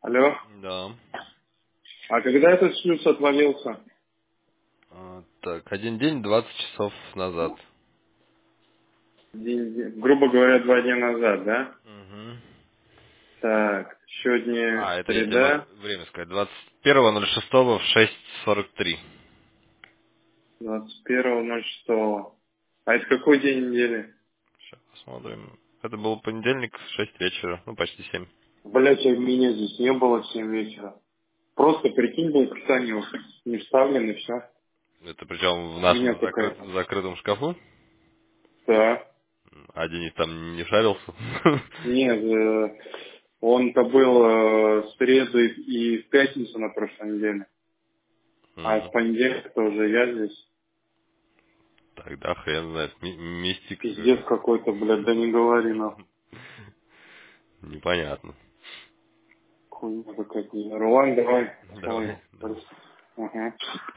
Алло. Да. А когда этот шлюз отвалился? Так, один день, 20 часов назад. Грубо говоря, 2 дня назад, да? Угу. Так, сегодня Это я тебе могу среда, время сказать. 21.06 в 6:43. 21.06. А это какой день недели? Сейчас посмотрим. Это был понедельник в 6 вечера, ну почти 7. Блять, а меня здесь не было в 7 вечера. Просто прикинь, был описание не вставлен и все. Это причем в Хуйня нашем какая-то. закрытом шкафу. Да. А Денис там не шарился. Нет, он-то был в среду и в пятницу на прошлой неделе. А с М, понедельника уже я здесь. Тогда хрен знает. Мистика Пиздец какая. какой-то, блядь, да не говори, нахуй. Непонятно. Хуйня какая-то. Рулан, давай. Давай, Ой, давай. ага.